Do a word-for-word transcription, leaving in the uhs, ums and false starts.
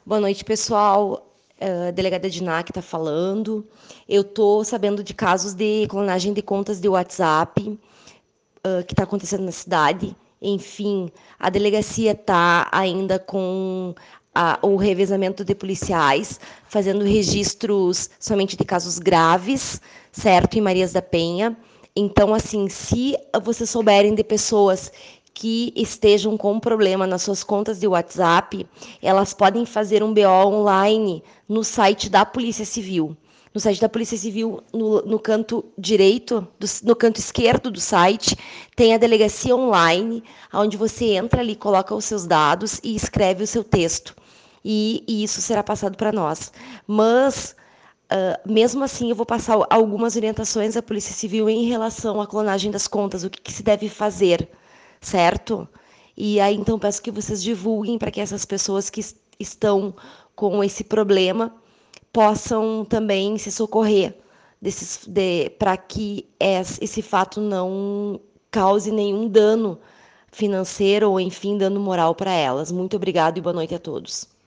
Boa noite, pessoal. Uh, delegada Dinac está falando. Eu estou sabendo de casos de clonagem de contas de WhatsApp uh, que está acontecendo na cidade. Enfim, a delegacia está ainda com a, o revezamento de policiais, fazendo registros somente de casos graves, certo? Em Marias da Penha. Então, assim, se vocês souberem de pessoas que estejam com problema nas suas contas de WhatsApp, elas podem fazer um B O online no site da Polícia Civil. No site da Polícia Civil, no, no canto direito, do, no canto esquerdo do site, tem a delegacia online, onde você entra ali, coloca os seus dados e escreve o seu texto. E, e isso será passado para nós. Mas Uh, mesmo assim, eu vou passar algumas orientações à Polícia Civil em relação à clonagem das contas, o que, que se deve fazer, certo? E aí, então, peço que vocês divulguem para que essas pessoas que estão com esse problema possam também se socorrer de, para que esse fato não cause nenhum dano financeiro ou, enfim, dano moral para elas. Muito obrigada e boa noite a todos.